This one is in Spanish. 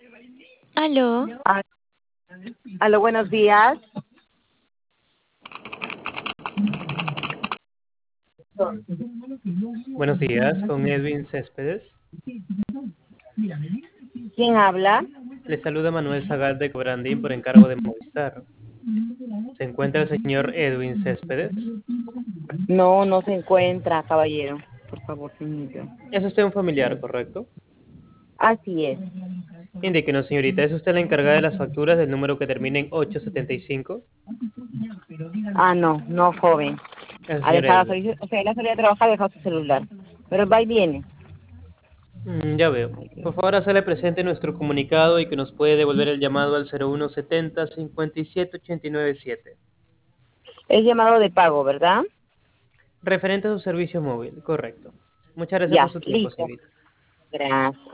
Aló, Ah, aló, buenos días. Buenos días, con Edwin Céspedes. ¿Quién habla? Le saluda Manuel Zagal de Cobrandín por encargo de Movistar. ¿Se encuentra el señor Edwin Céspedes? No, no se encuentra, caballero. Por favor, señorita. Es usted un familiar, ¿correcto? Así es. Indíquenos, señorita, ¿es usted la encargada de las facturas del número que termina en 875? Ah, no, no, joven. Es el Ha señor dejado, Edwin. o sea, él ha salido a trabajar, ha dejado su celular. Pero va y viene. Ya veo. Por favor, hacerle presente nuestro comunicado y que nos puede devolver el llamado al 0170 57897. Es llamado de pago, ¿verdad? Referente a su servicio móvil, correcto. Muchas gracias por Ya, su tiempo, listo. señorita. Gracias.